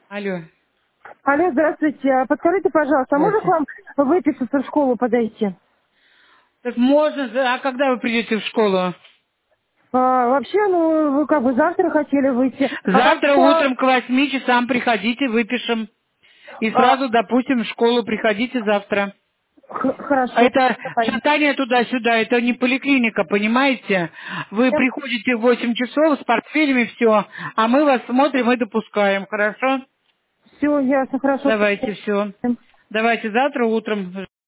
Алло. Алло, здравствуйте. Подскажите, пожалуйста, а можно к Здравствуйте. вам выписаться в школу подойти? Так можно, а когда вы придете в школу? Вообще, ну, вы как бы завтра хотели выйти. А Завтра вообще, утром к 8 часам приходите, выпишем. И а, сразу допустим в школу, приходите завтра. А хорошо, это понятно. шатание туда-сюда, это не поликлиника, понимаете? Вы приходите в 8 часов с портфелями, все, а мы вас смотрим и допускаем, хорошо? Все, ясно, хорошо. Давайте, все. Давайте завтра утром.